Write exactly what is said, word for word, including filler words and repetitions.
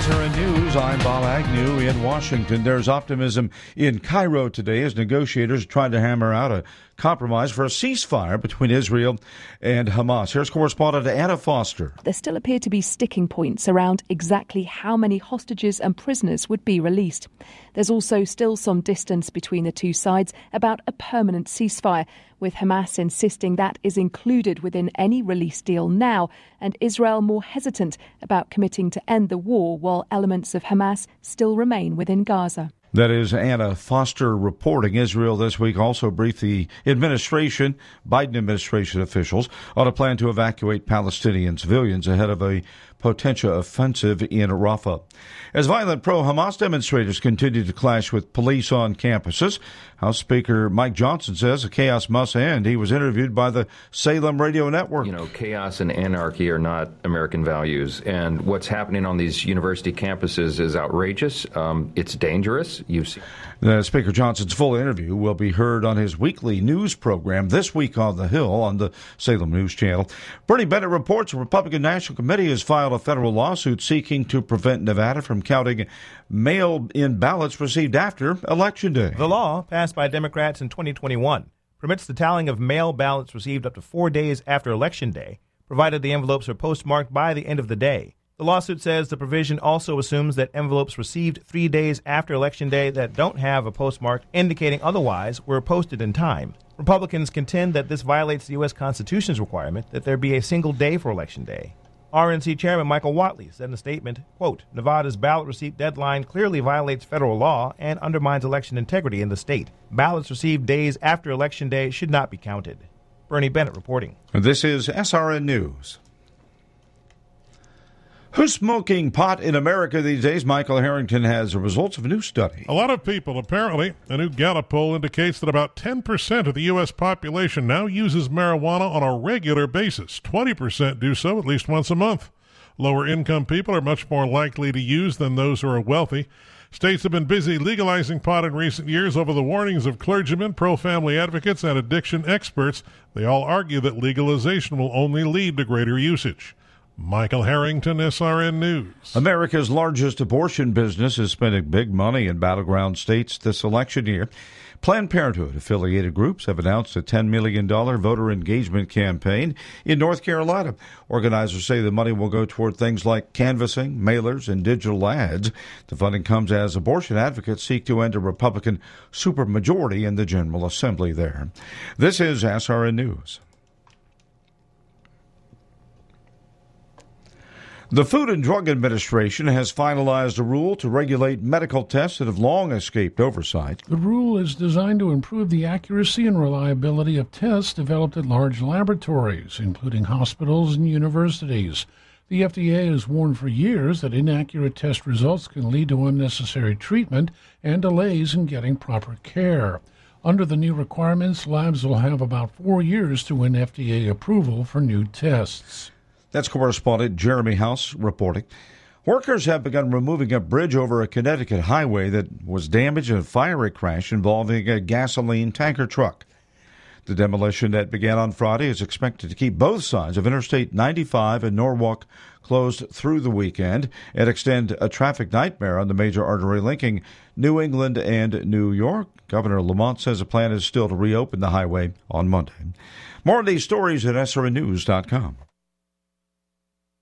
R N News, I'm Bob Agnew in Washington. There's optimism in Cairo today as negotiators try to hammer out a compromise for a ceasefire between Israel and Hamas. Here's correspondent Anna Foster. There still appear to be sticking points around exactly how many hostages and prisoners would be released. There's also still some distance between the two sides about a permanent ceasefire, with Hamas insisting that is included within any release deal now, and Israel more hesitant about committing to end the war while elements of Hamas still remain within Gaza. That is Anna Foster reporting. Israel this week also briefed the administration, Biden administration officials, on a plan to evacuate Palestinian civilians ahead of a potential offensive in Rafah. As violent pro-Hamas demonstrators continue to clash with police on campuses, House Speaker Mike Johnson says the chaos must end. He was interviewed by the Salem Radio Network. You know, chaos and anarchy are not American values, and what's happening on these university campuses is outrageous. Um, it's dangerous. You've seen. The Speaker Johnson's full interview will be heard on his weekly news program This Week on the Hill on the Salem News Channel. Bernie Bennett reports the Republican National Committee has filed a federal lawsuit seeking to prevent Nevada from counting mail-in ballots received after Election Day. The law, passed by Democrats in twenty twenty-one, permits the tallying of mail ballots received up to four days after Election Day, provided the envelopes are postmarked by the end of the day. The lawsuit says the provision also assumes that envelopes received three days after Election Day that don't have a postmark indicating otherwise were posted in time. Republicans contend that this violates the U S Constitution's requirement that there be a single day for Election Day. R N C Chairman Michael Whatley said in a statement, quote, Nevada's ballot receipt deadline clearly violates federal law and undermines election integrity in the state. Ballots received days after Election Day should not be counted. Bernie Bennett reporting. This is S R N News. Who's smoking pot in America these days? Michael Harrington has the results of a new study. A lot of people, apparently. A new Gallup poll indicates that about ten percent of the U S population now uses marijuana on a regular basis. twenty percent do so at least once a month. Lower-income people are much more likely to use than those who are wealthy. States have been busy legalizing pot in recent years over the warnings of clergymen, pro-family advocates, and addiction experts. They all argue that legalization will only lead to greater usage. Michael Harrington, S R N News. America's largest abortion business is spending big money in battleground states this election year. Planned Parenthood-affiliated groups have announced a ten million dollars voter engagement campaign in North Carolina. Organizers say the money will go toward things like canvassing, mailers, and digital ads. The funding comes as abortion advocates seek to end a Republican supermajority in the General Assembly there. This is S R N News. The Food and Drug Administration has finalized a rule to regulate medical tests that have long escaped oversight. The rule is designed to improve the accuracy and reliability of tests developed at large laboratories, including hospitals and universities. The F D A has warned for years that inaccurate test results can lead to unnecessary treatment and delays in getting proper care. Under the new requirements, labs will have about four years to win F D A approval for new tests. That's correspondent Jeremy House reporting. Workers have begun removing a bridge over a Connecticut highway that was damaged in a fiery crash involving a gasoline tanker truck. The demolition that began on Friday is expected to keep both sides of Interstate ninety-five in Norwalk closed through the weekend and extend a traffic nightmare on the major artery linking New England and New York. Governor Lamont says the plan is still to reopen the highway on Monday. More of these stories at S R N news dot com.